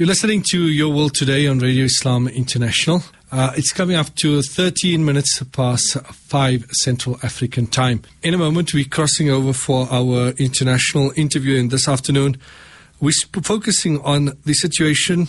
You're listening to Your World Today on Radio Islam International. It's coming up to 13 minutes past 5 Central African Time. In a moment, we're crossing over for our international interview in this afternoon. We're focusing on the situation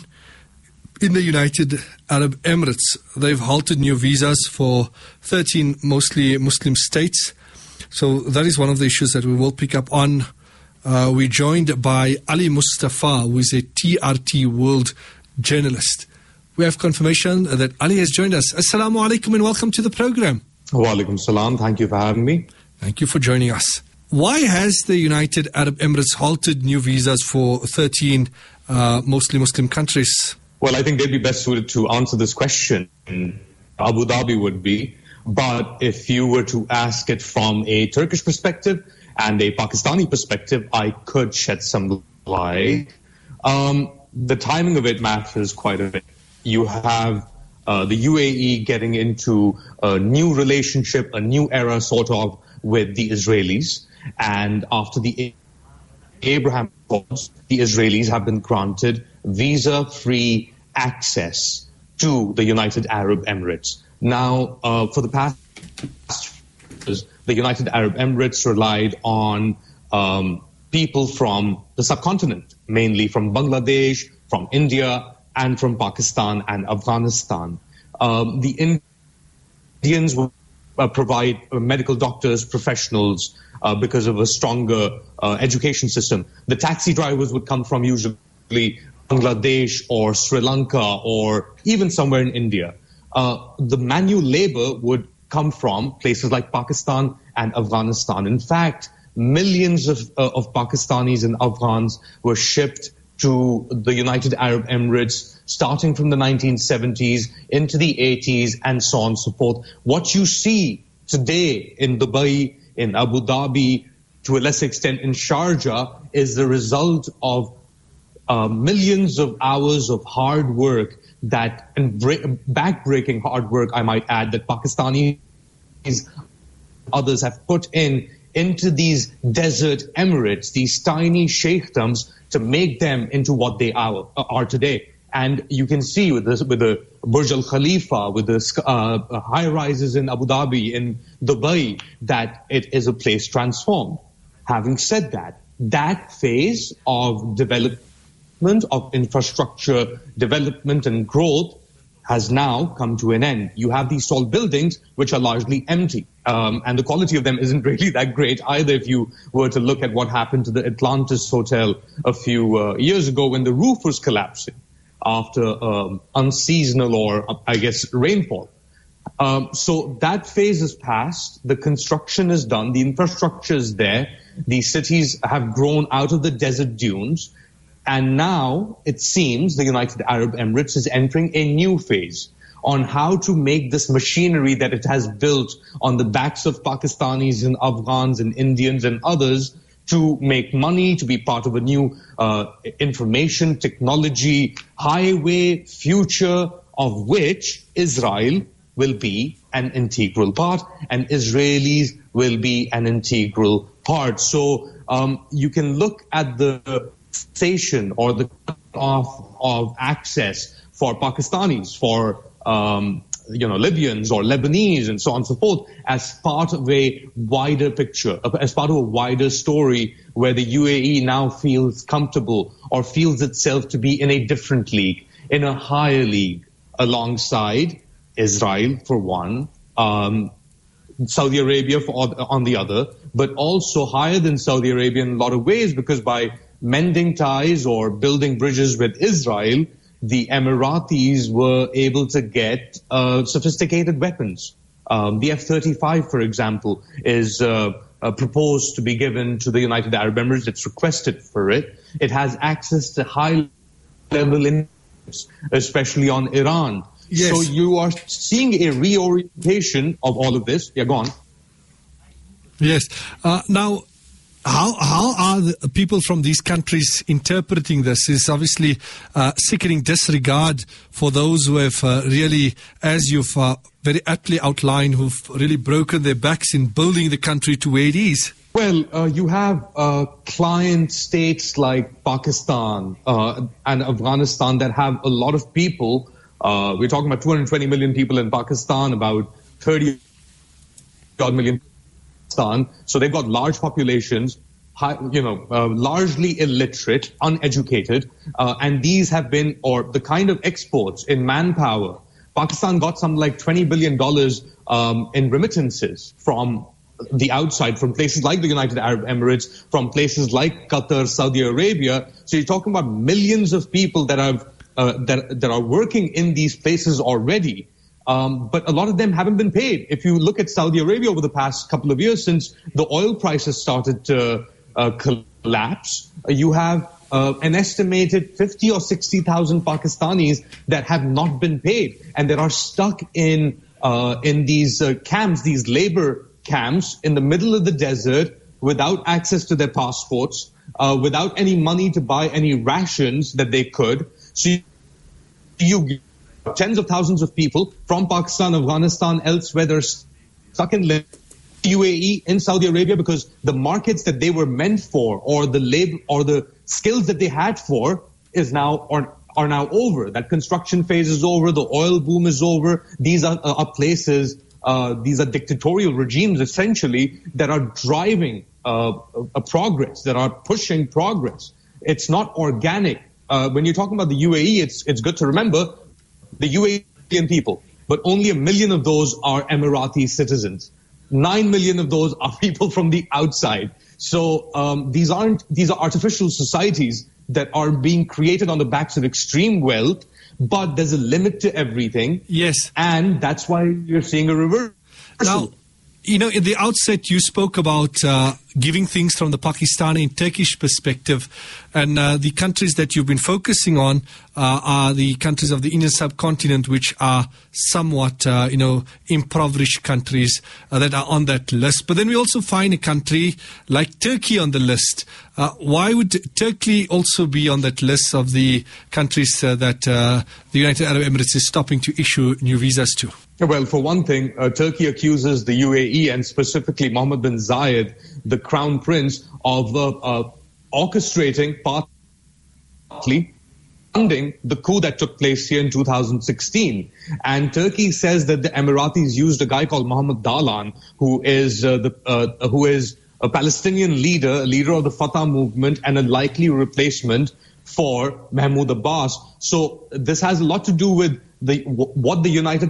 in the United Arab Emirates. They've halted new visas for 13 mostly Muslim states. So that is one of the issues that we will pick up on. We're joined by Ali Mustafa, who is a TRT World journalist. We have confirmation that Ali has joined us. Assalamu alaikum and welcome to the program. Wa alaikum salam. Thank you for having me. Thank you for joining us. Why has the United Arab Emirates halted new visas for 13 mostly Muslim countries? Well, I think they'd be best suited to answer this question. Abu Dhabi would be. But if you were to ask it from a Turkish perspective and a Pakistani perspective, I could shed some light. The timing of it matters quite a bit. You have the UAE getting into a new relationship, a new era sort of with the Israelis. And after the Abraham Accords, the Israelis have been granted visa-free access to the United Arab Emirates. Now, for the past years, the United Arab Emirates relied on people from the subcontinent, mainly from Bangladesh, from India, and from Pakistan and Afghanistan. The Indians will provide medical doctors, professionals, because of a stronger education system. The taxi drivers would come from usually Bangladesh or Sri Lanka or even somewhere in India. The manual labor would come from places like Pakistan and Afghanistan. In fact, millions of Pakistanis and Afghans were shipped to the United Arab Emirates starting from the 1970s into the 80s and so on and so forth. What you see today in Dubai, in Abu Dhabi, to a lesser extent in Sharjah, is the result of millions of hours of hard work back-breaking hard work, I might add, that Pakistanis others have put into these desert emirates, these tiny sheikhdoms, to make them into what they are today. And you can see with the Burj Al Khalifa, with the high rises in Abu Dhabi, in Dubai, that it is a place transformed. Having said that, that phase of development, of infrastructure development and growth has now come to an end. You have these tall buildings which are largely empty. And the quality of them isn't really that great either if you were to look at what happened to the Atlantis Hotel a few years ago when the roof was collapsing after unseasonal or, I guess, rainfall. So that phase is past. The construction is done. The infrastructure is there. The cities have grown out of the desert dunes. And now it seems the United Arab Emirates is entering a new phase on how to make this machinery that it has built on the backs of Pakistanis and Afghans and Indians and others to make money, to be part of a new information technology highway future of which Israel will be an integral part and Israelis will be an integral part. So you can look at the station or the off of access for Pakistanis, for Libyans or Lebanese and so on and so forth as part of a wider picture, as part of a wider story where the UAE now feels comfortable or feels itself to be in a different league, in a higher league, alongside Israel for one, Saudi Arabia on the other, but also higher than Saudi Arabia in a lot of ways, because by mending ties or building bridges with Israel, the Emiratis were able to get sophisticated weapons. The F-35, for example, is proposed to be given to the United Arab Emirates. It's requested for it. It has access to high-level influence, especially on Iran. Yes. So you are seeing a reorientation of all of this. Yeah, go on. Yes. Now, how are the people from these countries interpreting this? Is obviously sickening disregard for those who have really, as you've very aptly outlined, who've really broken their backs in building the country to where it is. Well, you have client states like Pakistan and Afghanistan that have a lot of people. We're talking about 220 million people in Pakistan, about 30 odd million in Pakistan. So they've got large populations, largely illiterate, uneducated, and these have been, or the kind of exports in manpower. Pakistan got something like $20 billion in remittances from the outside, from places like the United Arab Emirates, from places like Qatar, Saudi Arabia. So you're talking about millions of people that are working in these places already. But a lot of them haven't been paid. If you look at Saudi Arabia over the past couple of years, since the oil prices started to collapse, you have an estimated 50 or 60,000 Pakistanis that have not been paid and that are stuck in these camps, these labor camps in the middle of the desert, without access to their passports, without any money to buy any rations that they could. So you tens of thousands of people from Pakistan, Afghanistan, elsewhere, they're stuck in UAE, in Saudi Arabia, because the markets that they were meant for, or the labor or the skills that they had for, is now are now over. That construction phase is over. The oil boom is over. These are places. These are dictatorial regimes, essentially, that are driving progress, that are pushing progress. It's not organic. When you're talking about the UAE, it's good to remember the UAE people, but only 1 million of those are Emirati citizens. 9 million of those are people from the outside. So these are artificial societies that are being created on the backs of extreme wealth, but there's a limit to everything. Yes. And that's why you're seeing a reversal. Now, in the outset, you spoke about giving things from the Pakistani and Turkish perspective. And the countries that you've been focusing on are the countries of the Indian subcontinent, which are somewhat, impoverished countries that are on that list. But then we also find a country like Turkey on the list. Why would Turkey also be on that list of the countries that the United Arab Emirates is stopping to issue new visas to? Well, for one thing, Turkey accuses the UAE, and specifically Mohammed bin Zayed, the crown prince, of orchestrating, partly funding the coup that took place here in 2016. And Turkey says that the Emiratis used a guy called Mohammed Dalan, who is a Palestinian leader of the Fatah movement, and a likely replacement for Mahmoud Abbas. So this has a lot to do with what the United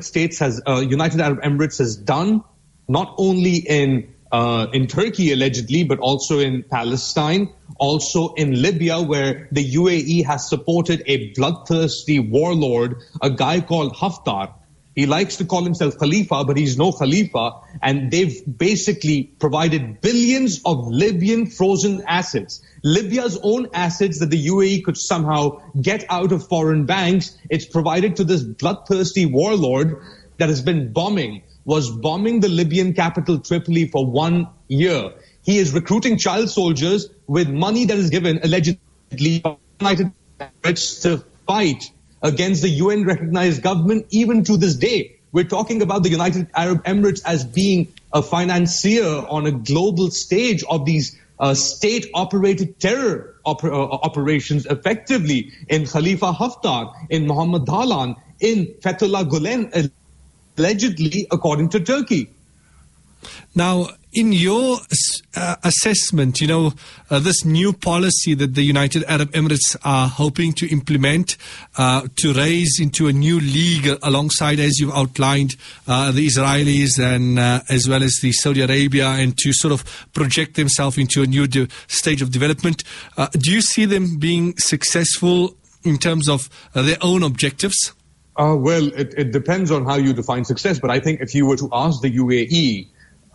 Arab Emirates has done, not only in Turkey allegedly, but also in Palestine, also in Libya, where the UAE has supported a bloodthirsty warlord, a guy called Haftar. He likes to call himself Khalifa, but he's no Khalifa. And they've basically provided billions of Libyan frozen assets. Libya's own assets that the UAE could somehow get out of foreign banks. It's provided to this bloodthirsty warlord that has been was bombing the Libyan capital Tripoli for 1 year. He is recruiting child soldiers with money that is given allegedly by the United States to fight against the UN-recognized government even to this day. We're talking about the United Arab Emirates as being a financier on a global stage of these state-operated terror operations, effectively in Khalifa Haftar, in Mohammed Dalan, in Fethullah Gulen, allegedly, according to Turkey. Now, in your assessment, this new policy that the United Arab Emirates are hoping to implement to raise into a new league alongside, as you've outlined, the Israelis and as well as the Saudi Arabia, and to sort of project themselves into a new stage of development. Do you see them being successful in terms of their own objectives? Well, it depends on how you define success. But I think if you were to ask the UAE,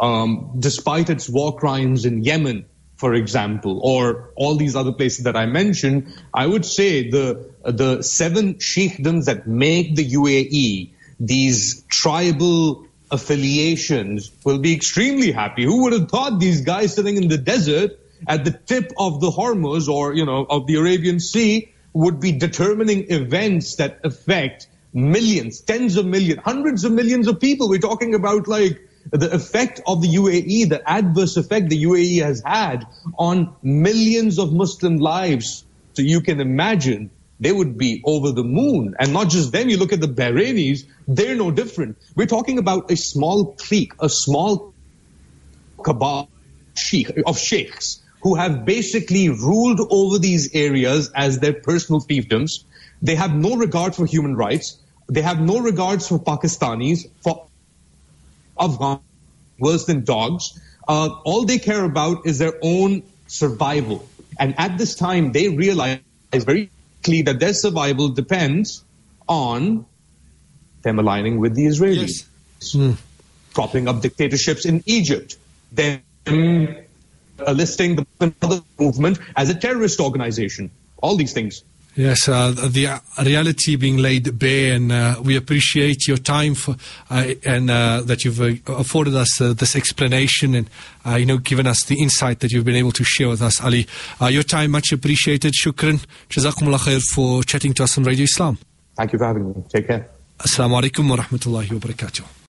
despite its war crimes in Yemen, for example, or all these other places that I mentioned, I would say the 7 sheikdoms that make the UAE, these tribal affiliations, will be extremely happy. Who would have thought these guys sitting in the desert at the tip of the Hormuz, or of the Arabian Sea, would be determining events that affect millions, tens of millions, hundreds of millions of people? We're talking about like the effect of the UAE, the adverse effect the UAE has had on millions of Muslim lives. So you can imagine they would be over the moon. And not just them, you look at the Bahrainis, they're no different. We're talking about a small clique, a small cabal of sheikhs who have basically ruled over these areas as their personal fiefdoms. They have no regard for human rights. They have no regards for Pakistanis, for Afghans, worse than dogs. All they care about is their own survival. And at this time, they realize very clearly that their survival depends on them aligning with the Israelis. Yes. Propping up dictatorships in Egypt. Them listing the Muslim movement as a terrorist organization. All these things. Yes, the reality being laid bare, and we appreciate your time and that you've afforded us this explanation and given us the insight that you've been able to share with us, Ali. Your time much appreciated. Shukran. Jazakumullah khair for chatting to us on Radio Islam. Thank you for having me. Take care. Assalamu alaikum wa rahmatullahi wa barakatuh.